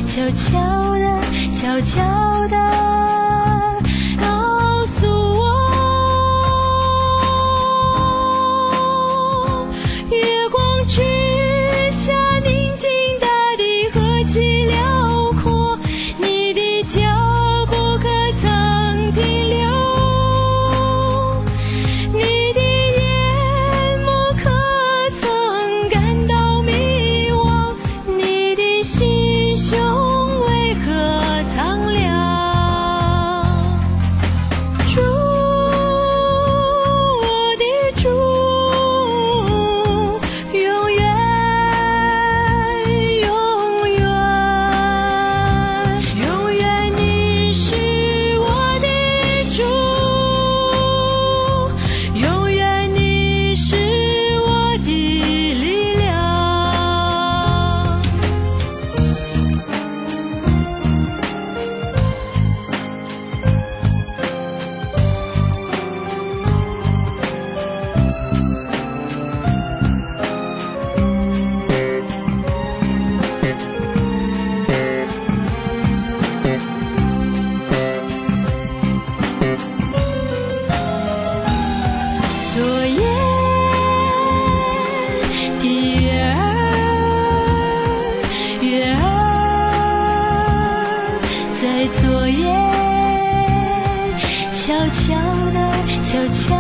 悄悄地，悄悄地告诉我，月光之下宁静大地何其辽阔，你的脚步可曾停留，你的眼眸可曾感到迷惘，你的心胸为何苍凉。主，我的主，永远永远永远你是我的主，永远你是我的力量。昨夜的月儿，月儿在昨夜悄悄地，悄悄